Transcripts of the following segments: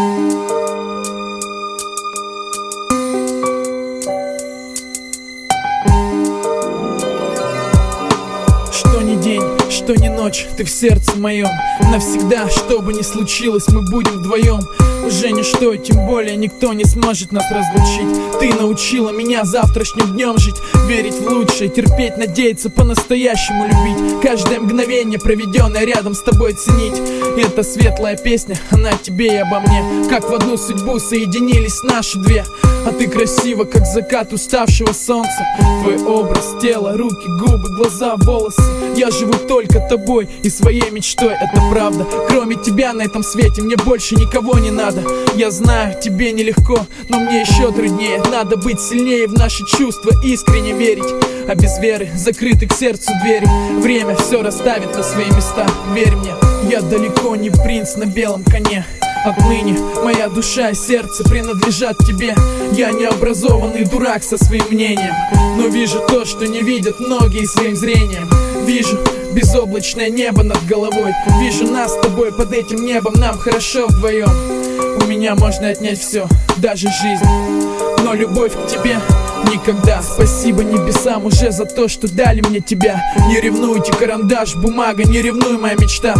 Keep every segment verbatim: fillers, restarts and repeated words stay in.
Что ни день, что ни ночь, ты в сердце моем. Навсегда, что бы ни случилось, мы будем вдвоем. Уже ничто, тем более никто не сможет нас разлучить. Ты научила меня завтрашним днем жить, верить в лучшее, терпеть, надеяться, по-настоящему любить. Каждое мгновение, проведенное рядом с тобой, ценить. Это светлая песня, она о тебе и обо мне. Как в одну судьбу соединились наши две. А ты красива, как закат уставшего солнца. Твой образ, тело, руки, губы, глаза, волосы. Я живу только тобой и своей мечтой, это правда. Кроме тебя на этом свете мне больше никого не надо. Я знаю, тебе нелегко, но мне еще труднее. Надо быть сильнее в наши чувства, искренне верить. А без веры закрыты к сердцу двери. Время все расставит на свои места, верь мне. Я далеко не принц на белом коне. Отныне моя душа и сердце принадлежат тебе. Я необразованный дурак со своим мнением, но вижу то, что не видят многие своим зрением. Вижу безоблачное небо над головой. Вижу нас с тобой под этим небом, нам хорошо вдвоем. У меня можно отнять все, даже жизнь, но любовь к тебе никогда. Спасибо небесам уже за то, что дали мне тебя. Не ревнуйте, карандаш, бумага, не ревнуй, моя мечта.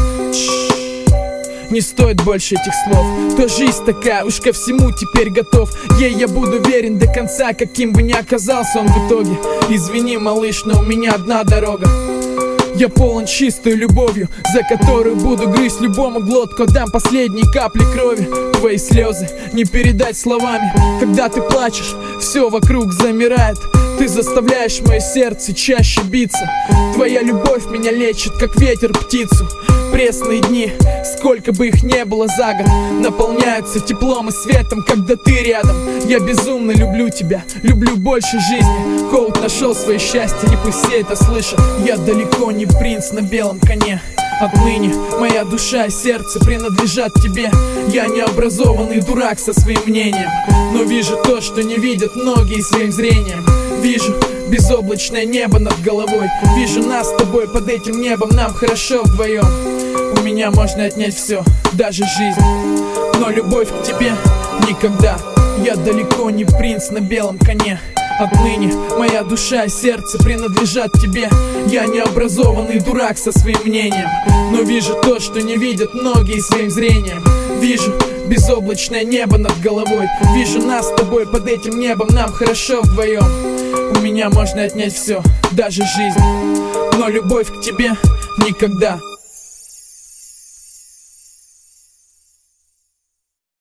Не стоит больше этих слов. То жизнь такая, уж ко всему теперь готов. Ей я буду верен до конца, каким бы ни оказался он в итоге. Извини, малыш, но у меня одна дорога. Я полон чистой любовью, за которую буду грызть любому глотку. Отдам последние капли крови. Твои слезы не передать словами. Когда ты плачешь, все вокруг замирает. Ты заставляешь мое сердце чаще биться. Твоя любовь меня лечит, как ветер птицу. Пресные дни, сколько бы их не было за год, наполняются теплом и светом, когда ты рядом. Я безумно люблю тебя, люблю больше жизни. Коут нашел свое счастье, и пусть все это слышат. Я далеко не принц на белом коне. Отныне моя душа и сердце принадлежат тебе. Я необразованный дурак со своим мнением, но вижу то, что не видят многие своим зрением. Вижу безоблачное небо над головой. Вижу нас с тобой под этим небом, нам хорошо вдвоем. У меня можно отнять все, даже жизнь, но любовь к тебе никогда. Я далеко не принц на белом коне. Отныне моя душа и сердце принадлежат тебе. Я необразованный дурак со своим мнением, но вижу то, что не видят многие своим зрением. Вижу безоблачное небо над головой. Вижу нас с тобой под этим небом, нам хорошо вдвоем. У меня можно отнять все, даже жизнь, но любовь к тебе никогда.